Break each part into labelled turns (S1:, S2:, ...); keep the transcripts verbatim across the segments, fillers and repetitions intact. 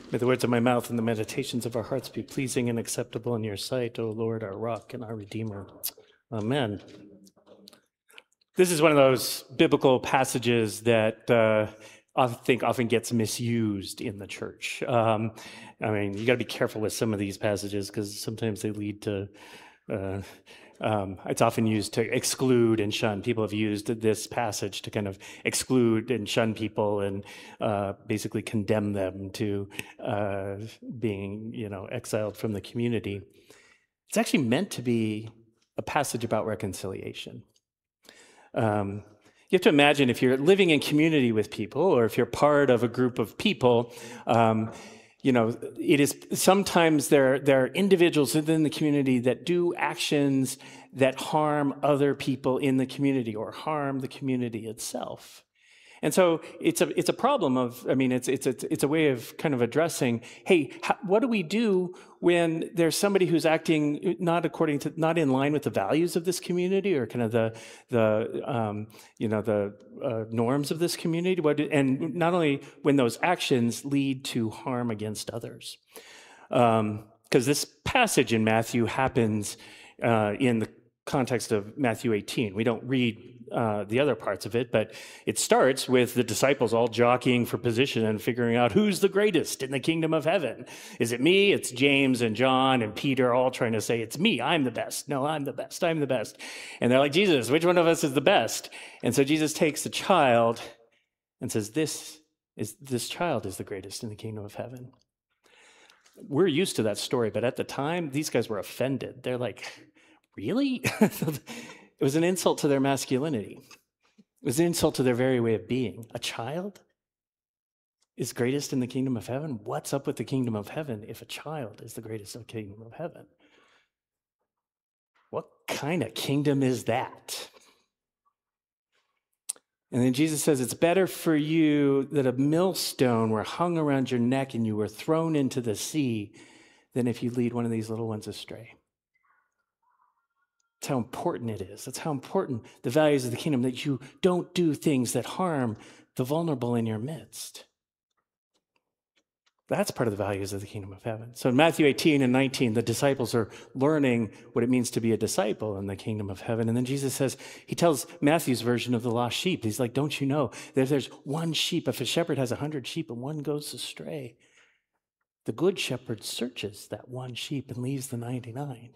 S1: May the words of my mouth and the meditations of our hearts be pleasing and acceptable in your sight, O Lord, our rock and our redeemer. Amen. This is one of those biblical passages that uh, I think often gets misused in the church. Um, I mean, you got to be careful with some of these passages because sometimes they lead to uh, Um, it's often used to exclude and shun. People have used this passage to kind of exclude and shun people and uh, basically condemn them to uh, being, you know, exiled from the community. It's actually meant to be a passage about reconciliation. Um, you have to imagine if you're living in community with people, or if you're part of a group of people, um, you know, it is sometimes there, there are individuals within the community that do actions that harm other people in the community or harm the community itself. And so it's a it's a problem of, I mean, it's it's it's, it's a way of kind of addressing, hey, how, what do we do when there's somebody who's acting not according to, not in line with the values of this community or kind of the the um, you know the uh, norms of this community? What, and not only when those actions lead to harm against others, because um, this passage in Matthew happens uh, in the context of Matthew eighteen. We don't read Uh, the other parts of it, but it starts with the disciples all jockeying for position and figuring out who's the greatest in the kingdom of heaven. Is it me? It's James and John and Peter all trying to say, it's me, I'm the best. No, I'm the best, I'm the best. And they're like, Jesus, which one of us is the best? And so Jesus takes the child and says, this is this child is the greatest in the kingdom of heaven. We're used to that story, but at the time, these guys were offended. They're like, really? It was an insult to their masculinity. It was an insult to their very way of being. A child is greatest in the kingdom of heaven? What's up with the kingdom of heaven if a child is the greatest in the kingdom of heaven? What kind of kingdom is that? And then Jesus says, it's better for you that a millstone were hung around your neck and you were thrown into the sea than if you lead one of these little ones astray. That's how important it is. That's how important the values of the kingdom, that you don't do things that harm the vulnerable in your midst. That's part of the values of the kingdom of heaven. So in Matthew eighteen and nineteen, the disciples are learning what it means to be a disciple in the kingdom of heaven. And then Jesus says, he tells Matthew's version of the lost sheep. He's like, don't you know that if there's one sheep, if a shepherd has a hundred sheep and one goes astray, the good shepherd searches that one sheep and leaves the ninety-nine.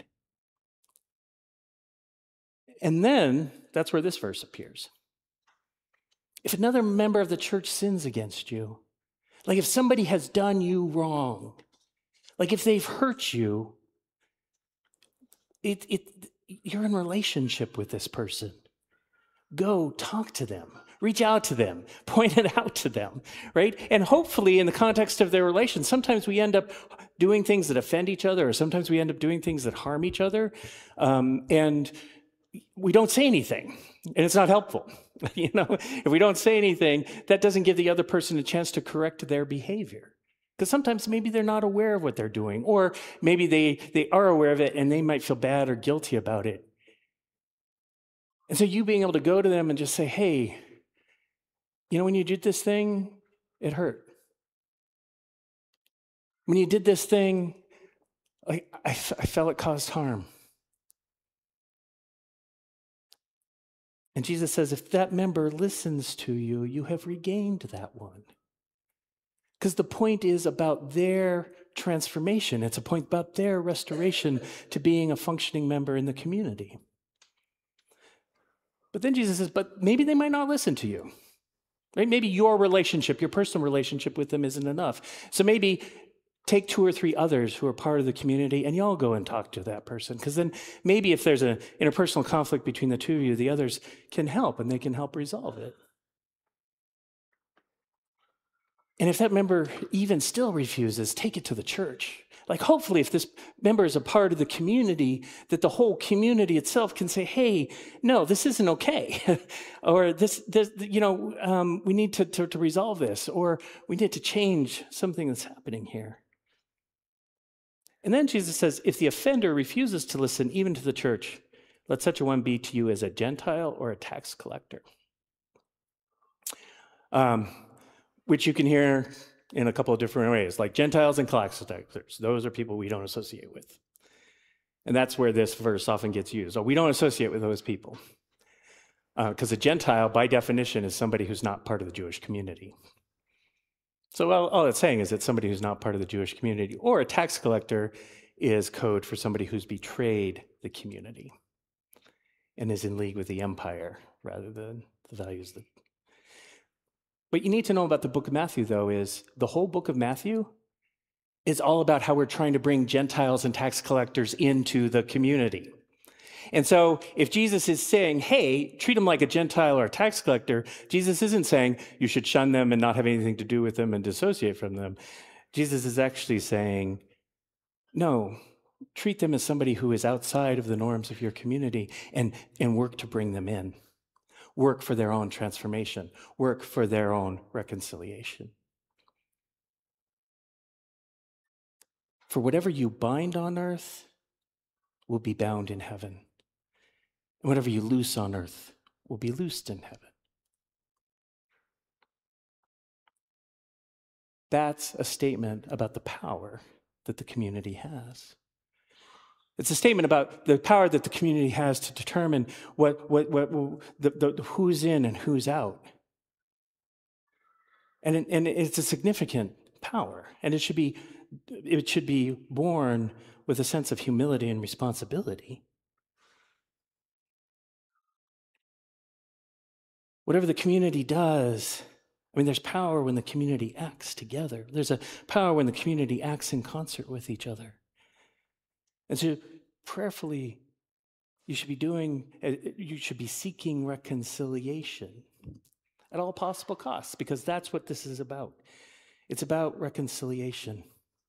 S1: And then that's where this verse appears. If another member of the church sins against you, like if somebody has done you wrong, like if they've hurt you, it, it, you're in relationship with this person. Go talk to them, reach out to them, point it out to them, right? And hopefully in the context of their relation, sometimes we end up doing things that offend each other, or sometimes we end up doing things that harm each other. Um, and we don't say anything, and it's not helpful. You know, if we don't say anything, that doesn't give the other person a chance to correct their behavior. Because sometimes maybe they're not aware of what they're doing, or maybe they, they are aware of it and they might feel bad or guilty about it. And so you being able to go to them and just say, hey, you know, when you did this thing, it hurt. When you did this thing, I, I, I felt it caused harm. And Jesus says, if that member listens to you, you have regained that one. Because the point is about their transformation. It's a point about their restoration to being a functioning member in the community. But then Jesus says, but maybe they might not listen to you. Right? Maybe your relationship, your personal relationship with them isn't enough. So maybe take two or three others who are part of the community and y'all go and talk to that person. Because then maybe if there's an interpersonal conflict between the two of you, the others can help and they can help resolve it. And if that member even still refuses, take it to the church. Like hopefully if this member is a part of the community, that the whole community itself can say, hey, no, this isn't okay. Or this, this, you know, um, we need to, to, to resolve this, or we need to change something that's happening here. And then Jesus says, if the offender refuses to listen even to the church, let such a one be to you as a Gentile or a tax collector. Um, which you can hear in a couple of different ways, like Gentiles and tax collectors. Those are people we don't associate with. And that's where this verse often gets used. Oh, we don't associate with those people. Because uh, a Gentile, by definition, is somebody who's not part of the Jewish community. So well, all it's saying is that somebody who's not part of the Jewish community, or a tax collector, is code for somebody who's betrayed the community and is in league with the empire rather than the values that. What you need to know about the book of Matthew, though, is the whole book of Matthew is all about how we're trying to bring Gentiles and tax collectors into the community. And so if Jesus is saying, hey, treat them like a Gentile or a tax collector, Jesus isn't saying you should shun them and not have anything to do with them and dissociate from them. Jesus is actually saying, no, treat them as somebody who is outside of the norms of your community and, and work to bring them in. Work for their own transformation. Work for their own reconciliation. For whatever you bind on earth will be bound in heaven. And whatever you loose on earth will be loosed in heaven. That's a statement about the power that the community has. It's a statement about the power that the community has to determine what, what, what, the, the, who's in and who's out. And, it, and it's a significant power, and it should be, it should be born with a sense of humility and responsibility. Whatever the community does, I mean, there's power when the community acts together. There's a power when the community acts in concert with each other. And so prayerfully, you should be doing, you should be seeking reconciliation at all possible costs, because that's what this is about. It's about reconciliation.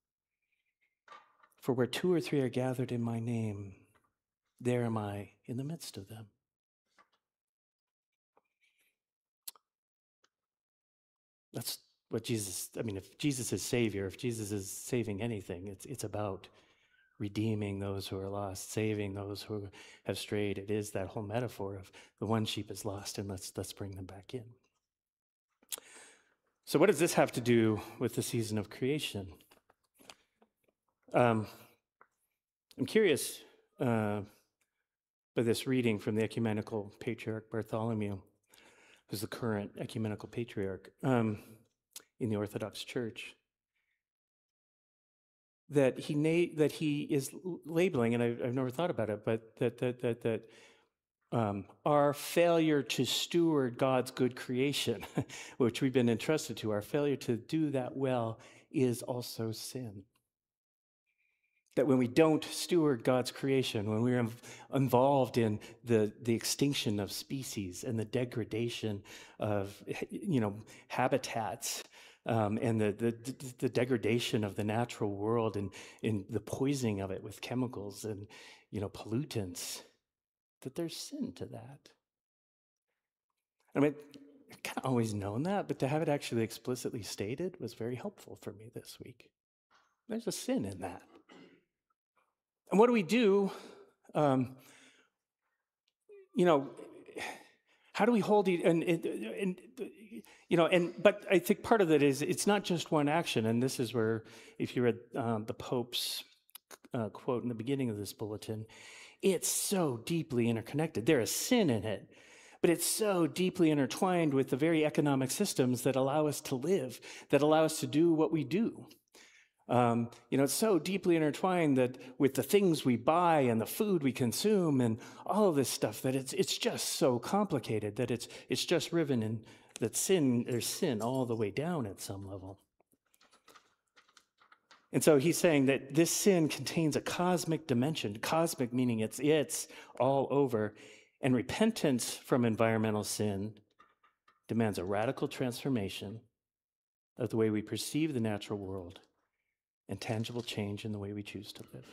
S1: For where two or three are gathered in my name, there am I in the midst of them. That's what Jesus, I mean, if Jesus is Savior, if Jesus is saving anything, it's it's about redeeming those who are lost, saving those who have strayed. It is that whole metaphor of the one sheep is lost, and let's let's bring them back in. So what does this have to do with the season of creation? Um, I'm curious uh, by this reading from the ecumenical patriarch Bartholomew, who's the current ecumenical patriarch um, in the Orthodox Church, that he na- that he is labeling, and I've, I've never thought about it, but that that that that um, our failure to steward God's good creation, which we've been entrusted to, our failure to do that well, is also sin. That when we don't steward God's creation, when we're involved in the, the extinction of species and the degradation of, you know, habitats, um, and the, the the degradation of the natural world and, and the poisoning of it with chemicals and, you know, pollutants, that there's sin to that. I mean, I've kind of always known that, but to have it actually explicitly stated was very helpful for me this week. There's a sin in that. And what do we do? Um, you know, how do we hold it? And, and, and, you know, and but I think part of it is it's not just one action. And this is where, if you read um, the Pope's uh, quote in the beginning of this bulletin, it's so deeply interconnected. There is sin in it, but it's so deeply intertwined with the very economic systems that allow us to live, that allow us to do what we do. Um, you know, it's so deeply intertwined that with the things we buy and the food we consume and all of this stuff that it's it's just so complicated that it's it's just riven in that sin, there's sin all the way down at some level. And so he's saying that this sin contains a cosmic dimension, cosmic meaning it's it's all over, and repentance from environmental sin demands a radical transformation of the way we perceive the natural world and tangible change in the way we choose to live.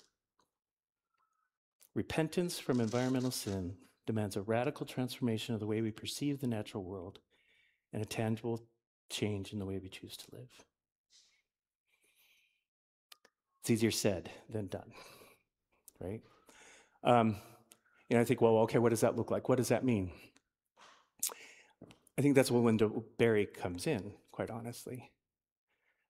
S1: Repentance from environmental sin demands a radical transformation of the way we perceive the natural world and a tangible change in the way we choose to live. It's easier said than done, right? Um, and I think, well, okay, what does that look like? What does that mean? I think that's when Wendell Berry comes in, quite honestly.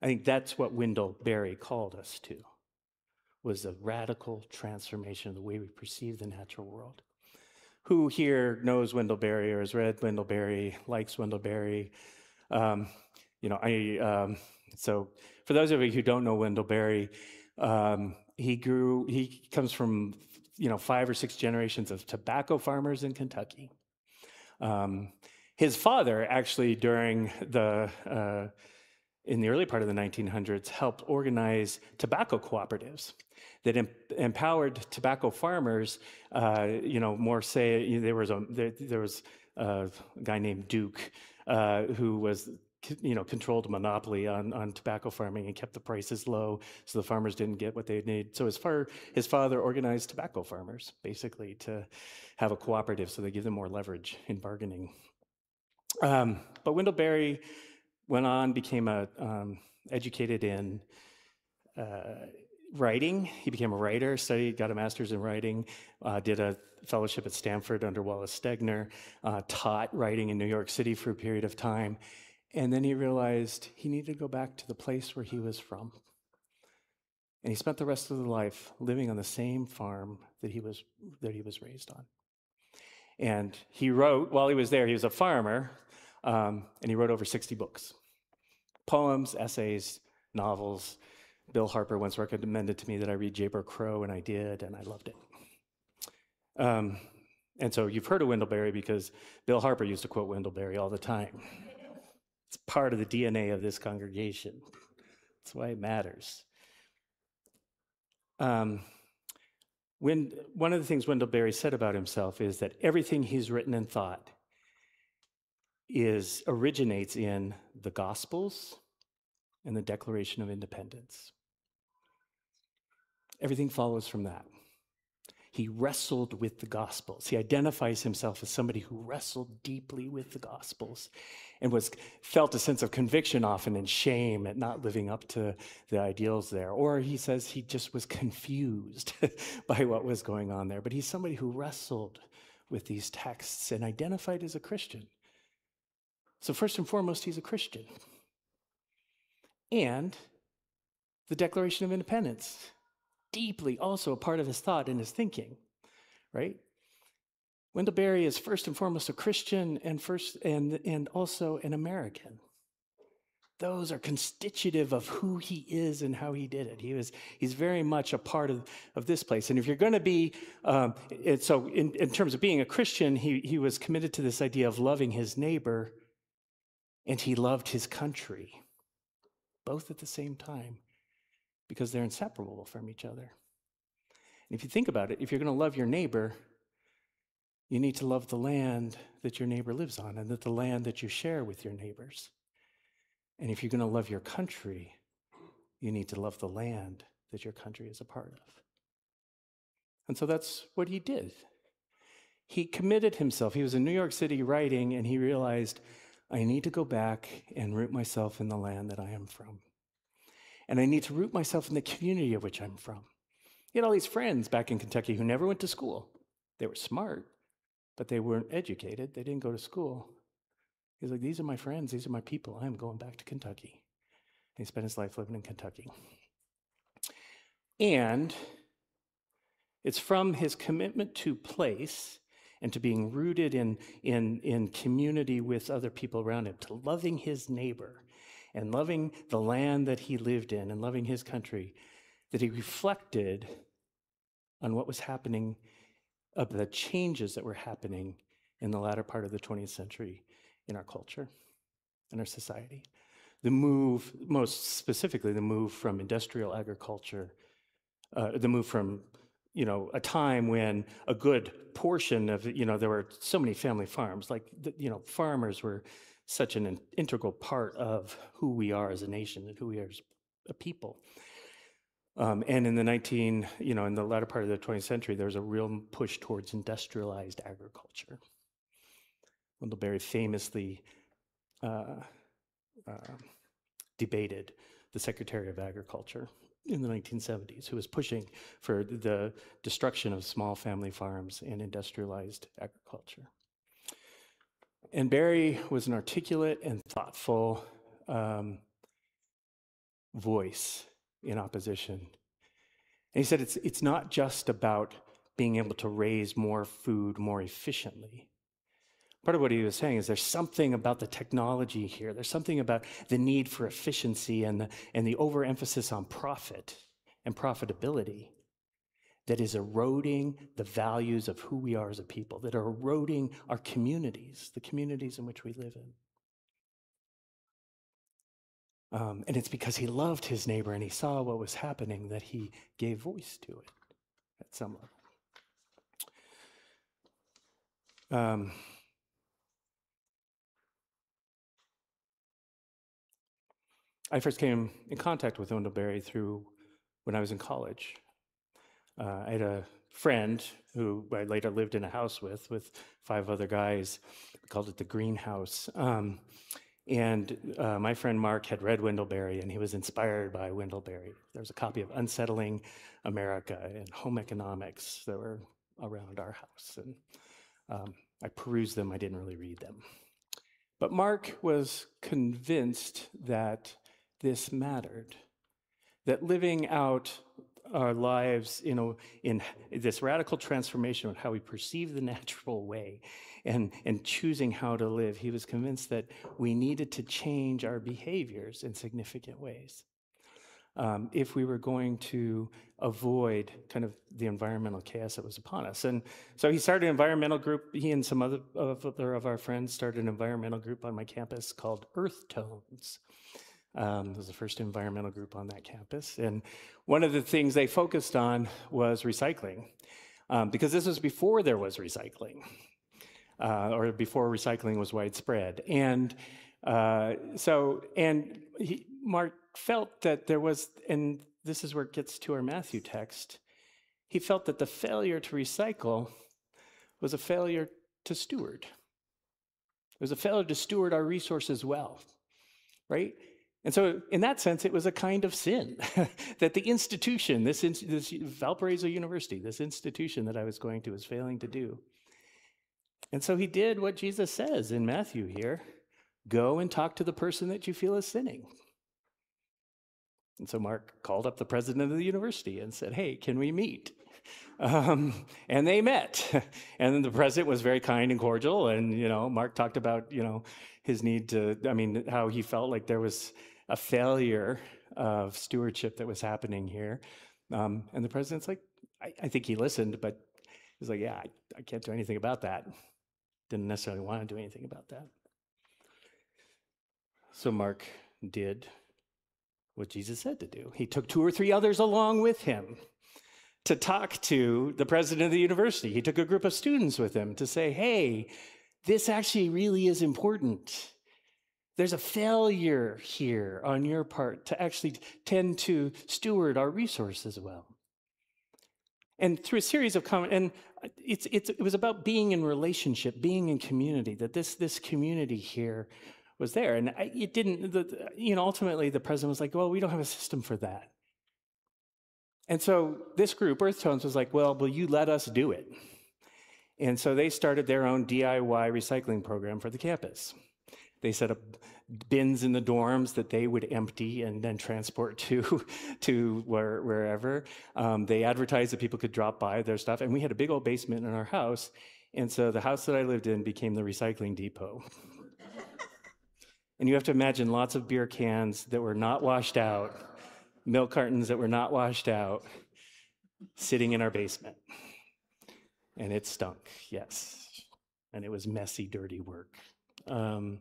S1: I think that's what Wendell Berry called us to, was a radical transformation of the way we perceive the natural world. Who here knows Wendell Berry or has read Wendell Berry, likes Wendell Berry? Um, you know, I um, so for those of you who don't know Wendell Berry, um, he grew. He comes from you know five or six generations of tobacco farmers in Kentucky. Um, his father actually, during the uh, in the early part of the nineteen hundreds, helped organize tobacco cooperatives that em- empowered tobacco farmers. Uh, you know, more say there was a there, there was a guy named Duke uh, who was you know controlled a monopoly on on tobacco farming and kept the prices low, so the farmers didn't get what they needed. So his far his father organized tobacco farmers basically to have a cooperative, so they give them more leverage in bargaining. Um, but Wendell Berry went on, became a um, educated in uh, writing. He became a writer, studied, got a master's in writing, uh, did a fellowship at Stanford under Wallace Stegner, uh, taught writing in New York City for a period of time. And then he realized he needed to go back to the place where he was from. And he spent the rest of his life living on the same farm that he was that he was raised on. And he wrote, while he was there, he was a farmer, um, and he wrote over sixty books. Poems, essays, novels. Bill Harper once recommended to me that I read Jayber Crow, and I did, and I loved it. Um, and so you've heard of Wendell Berry because Bill Harper used to quote Wendell Berry all the time. It's part of the D N A of this congregation. That's why it matters. Um, when, one of the things Wendell Berry said about himself is that everything he's written and thought is originates in the Gospels and the Declaration of Independence. Everything follows from that. He wrestled with the Gospels. He identifies himself as somebody who wrestled deeply with the Gospels and was felt a sense of conviction often and shame at not living up to the ideals there. Or he says he just was confused by what was going on there. But he's somebody who wrestled with these texts and identified as a Christian. So first and foremost, he's a Christian. And the Declaration of Independence, deeply also a part of his thought and his thinking, right? Wendell Berry is first and foremost a Christian and first and, and also an American. Those are constitutive of who he is and how he did it. He was he's very much a part of, of this place. And if you're going to be, um, it, so in, in terms of being a Christian, he, he was committed to this idea of loving his neighbor, and he loved his country, both at the same time, because they're inseparable from each other. And if you think about it, if you're going to love your neighbor, you need to love the land that your neighbor lives on and that the land that you share with your neighbors. And if you're going to love your country, you need to love the land that your country is a part of. And so that's what he did. He committed himself. He was in New York City writing, and he realized, I need to go back and root myself in the land that I am from. And I need to root myself in the community of which I'm from. He had all these friends back in Kentucky who never went to school. They were smart, but they weren't educated. They didn't go to school. He's like, these are my friends. These are my people. I'm going back to Kentucky. And he spent his life living in Kentucky. And it's from his commitment to place and to being rooted in, in, in community with other people around him, to loving his neighbor and loving the land that he lived in and loving his country, that he reflected on what was happening, of the changes that were happening in the latter part of the twentieth century in our culture, in our society. The move, most specifically, the move from industrial agriculture, uh, the move from, you know, a time when a good portion of, you know, there were so many family farms, like, the, you know, farmers were such an integral part of who we are as a nation and who we are as a people. Um, and in the nineteen, you know, in the latter part of the twentieth century, there was a real push towards industrialized agriculture. Wendell Berry famously uh, uh, debated the Secretary of Agriculture in the nineteen seventies, who was pushing for the destruction of small family farms and industrialized agriculture. And Berry was an articulate and thoughtful um, voice in opposition. And he said it's, it's not just about being able to raise more food more efficiently. Part of what he was saying is there's something about the technology here. There's something about the need for efficiency and the, and the overemphasis on profit and profitability that is eroding the values of who we are as a people, that are eroding our communities, the communities in which we live in. Um, and it's because he loved his neighbor and he saw what was happening that he gave voice to it at some level. Um, I first came in contact with Wendellberry through when I was in college. Uh, I had a friend who I later lived in a house with, with five other guys. We called it the greenhouse. Um, and uh, my friend Mark had read Wendellberry, and he was inspired by Wendellberry. There was a copy of Unsettling America and Home Economics that were around our house. And um, I perused them. I didn't really read them. But Mark was convinced that this mattered, that living out our lives, you know, in this radical transformation of how we perceive the natural way and, and choosing how to live, he was convinced that we needed to change our behaviors in significant ways um, if we were going to avoid kind of the environmental chaos that was upon us. And so he started an environmental group. He and some other of, other of our friends started an environmental group on my campus called Earth Tones. Um, it was the first environmental group on that campus. And one of the things they focused on was recycling, um, because this was before there was recycling, uh, or before recycling was widespread. And uh, so, and he, Mark felt that there was, and this is where it gets to our Matthew text, he felt that the failure to recycle was a failure to steward. It was a failure to steward our resources well, right? And so in that sense, it was a kind of sin that the institution, this, this Valparaiso University, this institution that I was going to was failing to do. And so he did what Jesus says in Matthew here, go and talk to the person that you feel is sinning. And so Mark called up the president of the university and said, hey, can we meet? Um, and they met. And then the president was very kind and cordial. And, you know, Mark talked about, you know, his need to, I mean, how he felt like there was a failure of stewardship that was happening here. Um, and the president's like, I, I think he listened, but he's like, yeah, I, I can't do anything about that. Didn't necessarily want to do anything about that. So Mark did what Jesus said to do. He took two or three others along with him to talk to the president of the university. He took a group of students with him to say, hey, this actually really is important. There's a failure here on your part to actually tend to steward our resources well. And through a series of comments, and it's, it's, it was about being in relationship, being in community, that this, this community here was there. And I, it didn't, the, you know, ultimately the president was like, well, we don't have a system for that. And so this group, Earth Tones, was like, well, will you let us do it? And so they started their own D I Y recycling program for the campus. They set up bins in the dorms that they would empty and then transport to, to where, wherever. Um, they advertised that people could drop by their stuff. And we had a big old basement in our house. And so the house that I lived in became the recycling depot. And you have to imagine lots of beer cans that were not washed out, milk cartons that were not washed out, sitting in our basement. And it stunk, yes. And it was messy, dirty work. Um,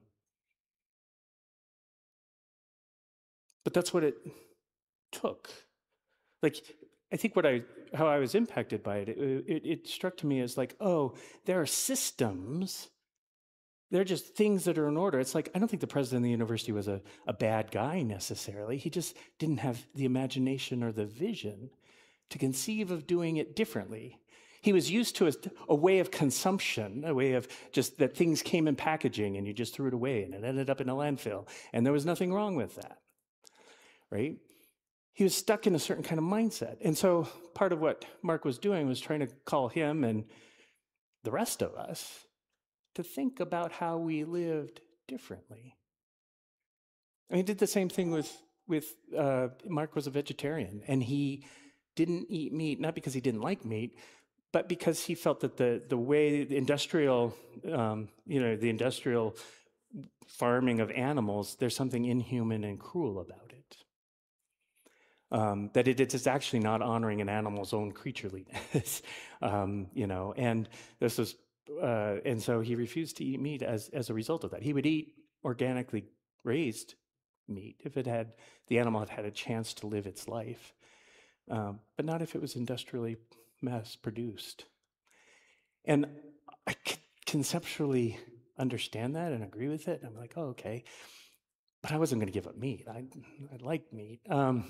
S1: but that's what it took. Like, I think what I, how I was impacted by it, it, it, it struck to me as like, oh, there are systems. They're just things that are in order. It's like, I don't think the president of the university was a, a bad guy necessarily. He just didn't have the imagination or the vision to conceive of doing it differently. He was used to a, a way of consumption, a way of just that things came in packaging and you just threw it away and it ended up in a landfill. And there was nothing wrong with that, right? He was stuck in a certain kind of mindset. And so part of what Mark was doing was trying to call him and the rest of us to think about how we lived differently. And he did the same thing with with uh, Mark was a vegetarian, and he didn't eat meat, not because he didn't like meat, but because he felt that the the way the industrial, um, you know, the industrial farming of animals, there's something inhuman and cruel about it. Um, that it, it's actually not honoring an animal's own creatureliness, um, you know. And this was, uh, and so he refused to eat meat as as a result of that. He would eat organically raised meat if it had the animal had had a chance to live its life, um, but not if it was industrially mass produced. And I c- conceptually understand that and agree with it. I'm like, oh, okay, but I wasn't going to give up meat. I I like meat. Um,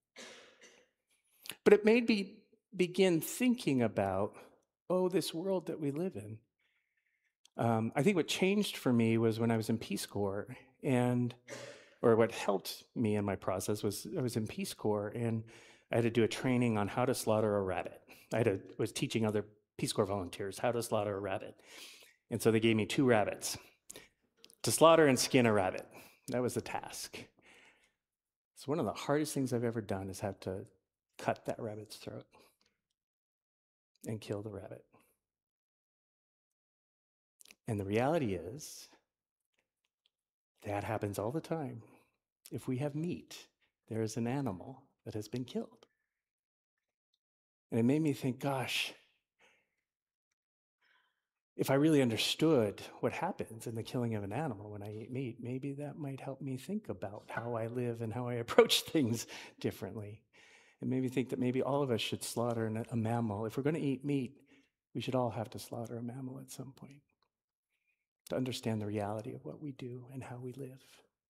S1: But it made me begin thinking about, oh, this world that we live in. Um, I think what changed for me was when I was in Peace Corps, and or what helped me in my process was I was in Peace Corps, and I had to do a training on how to slaughter a rabbit. I had to, was teaching other Peace Corps volunteers how to slaughter a rabbit, and so they gave me two rabbits to slaughter and skin a rabbit. That was the task. So one of the hardest things I've ever done is have to cut that rabbit's throat and kill the rabbit. And the reality is, that happens all the time. If we have meat, there is an animal that has been killed. And it made me think, gosh, if I really understood what happens in the killing of an animal when I eat meat, maybe that might help me think about how I live and how I approach things differently. It made me think that maybe all of us should slaughter a mammal. If we're going to eat meat, we should all have to slaughter a mammal at some point to understand the reality of what we do and how we live.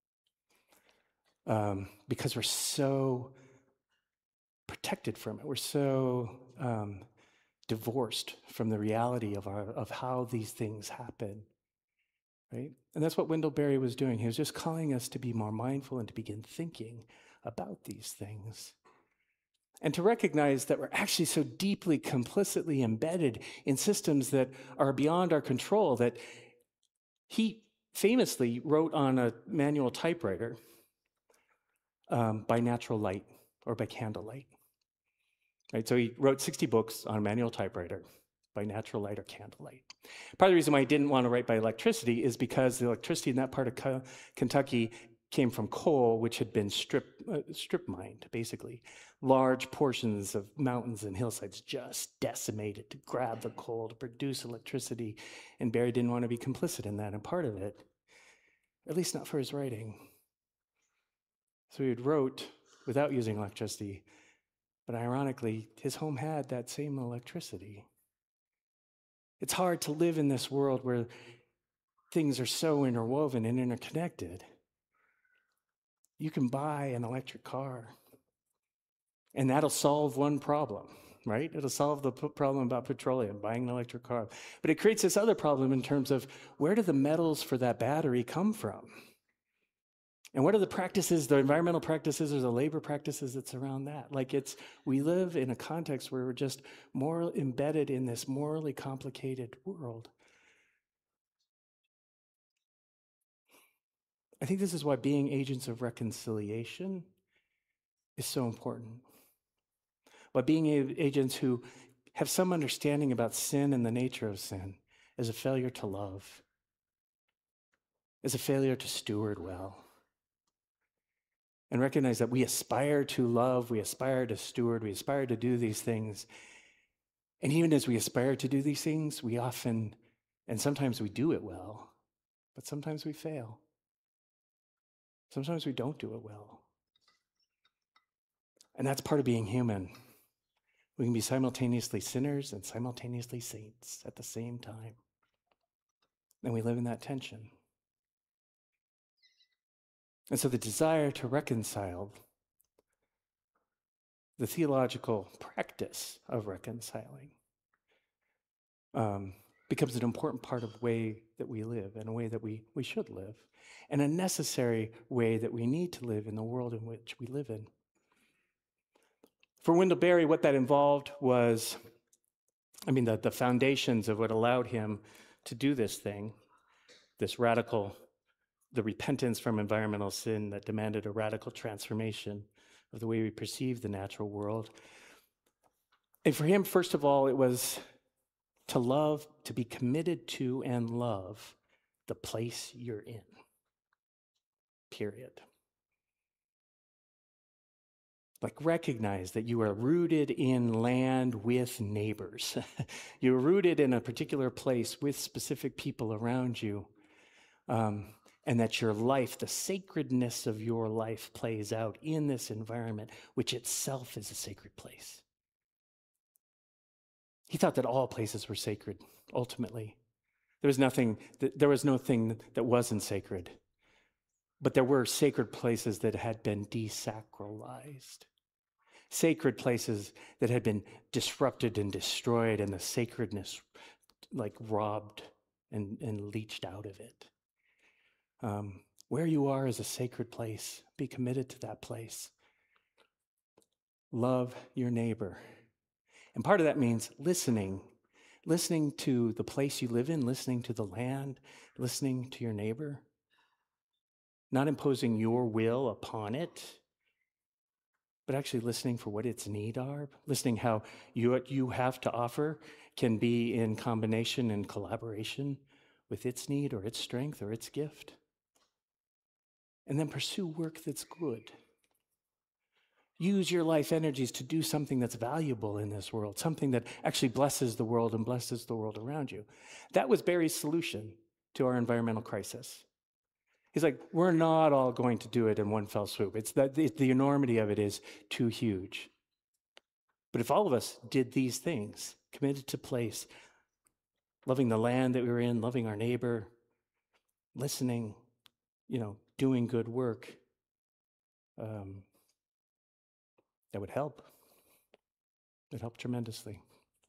S1: Um, because we're so protected from it. We're so um, divorced from the reality of our of how these things happen, right? And that's what Wendell Berry was doing. He was just calling us to be more mindful and to begin thinking about these things. And to recognize that we're actually so deeply, complicitly embedded in systems that are beyond our control, that he famously wrote on a manual typewriter um, by natural light or by candlelight. Right? So he wrote sixty books on a manual typewriter by natural light or candlelight. Part of the reason why he didn't want to write by electricity is because the electricity in that part of Kentucky came from coal, which had been strip, uh, strip mined, basically. Large portions of mountains and hillsides just decimated to grab the coal to produce electricity. And Berry didn't want to be complicit in that, and part of it, at least not for his writing. So he wrote without using electricity, but ironically, his home had that same electricity. It's hard to live in this world where things are so interwoven and interconnected. You can buy an electric car, and that'll solve one problem, right? It'll solve the p- problem about petroleum, buying an electric car. But it creates this other problem in terms of, where do the metals for that battery come from? And what are the practices, the environmental practices or the labor practices that surround that? Like, it's, we live in a context where we're just more embedded in this morally complicated world. I think this is why being agents of reconciliation is so important. Why being a- agents who have some understanding about sin and the nature of sin is a failure to love, is a failure to steward well. And recognize that we aspire to love, we aspire to steward, we aspire to do these things. And even as we aspire to do these things, we often, and sometimes we do it well, but sometimes we fail. Sometimes we don't do it well. And that's part of being human. We can be simultaneously sinners and simultaneously saints at the same time. And we live in that tension. And so the desire to reconcile, the theological practice of reconciling, um, becomes an important part of the way that we live and a way that we, we should live, and a necessary way that we need to live in the world in which we live in. For Wendell Berry, what that involved was, I mean, the, the foundations of what allowed him to do this thing, this radical the repentance from environmental sin that demanded a radical transformation of the way we perceive the natural world. And for him, first of all, it was to love, to be committed to and love the place you're in. Period. Like, recognize that you are rooted in land with neighbors. You're rooted in a particular place with specific people around you. Um, and that your life, the sacredness of your life, plays out in this environment, which itself is a sacred place. He thought that all places were sacred, ultimately. There was nothing, there was no thing that wasn't sacred. But there were sacred places that had been desacralized. Sacred places that had been disrupted and destroyed, and the sacredness like robbed and, and leached out of it. Um, where you are is a sacred place. Be committed to that place. Love your neighbor. And part of that means listening. Listening to the place you live in, listening to the land, listening to your neighbor. Not imposing your will upon it, but actually listening for what its needs are, listening how you, what you have to offer can be in combination and collaboration with its need or its strength or its gift. And then pursue work that's good. Use your life energies to do something that's valuable in this world, something that actually blesses the world and blesses the world around you. That was Barry's solution to our environmental crisis. He's like, we're not all going to do it in one fell swoop. It's that the, the enormity of it is too huge. But if all of us did these things, committed to place, loving the land that we were in, loving our neighbor, listening, you know, doing good work, um, that would help. It would help tremendously.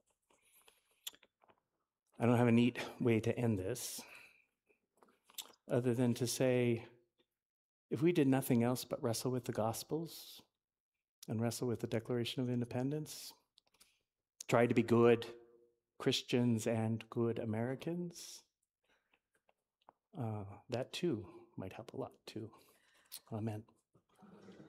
S1: I don't have a neat way to end this, other than to say, if we did nothing else but wrestle with the Gospels and wrestle with the Declaration of Independence, try to be good Christians and good Americans, uh, that too might help a lot too. Amen.